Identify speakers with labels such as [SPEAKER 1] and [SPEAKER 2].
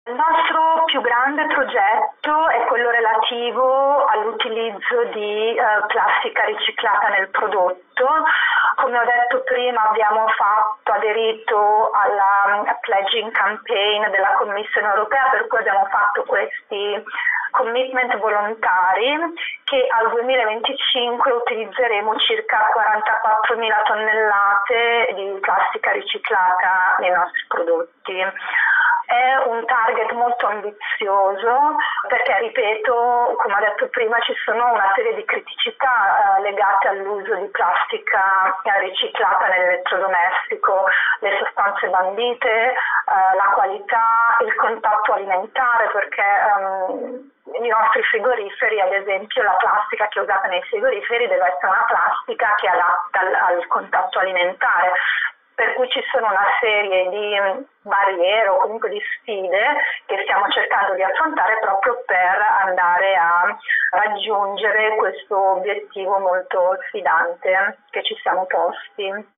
[SPEAKER 1] Il nostro più grande progetto è quello relativo all'utilizzo di plastica riciclata nel prodotto. Come ho detto prima, abbiamo aderito alla pledging campaign della Commissione europea, per cui abbiamo fatto questi commitment volontari che al 2025 utilizzeremo circa 44.000 tonnellate di plastica riciclata nei nostri prodotti. È un target molto ambizioso perché, ripeto, come ho detto prima, ci sono una serie di criticità legate all'uso di plastica riciclata nell'elettrodomestico, le sostanze bandite, la qualità, il contatto alimentare, perché i nostri frigoriferi, ad esempio, la plastica che è usata nei frigoriferi deve essere una plastica che è adatta al contatto alimentare. Per cui ci sono una serie di barriere o comunque di sfide che stiamo cercando di affrontare proprio per andare a raggiungere questo obiettivo molto sfidante che ci siamo posti.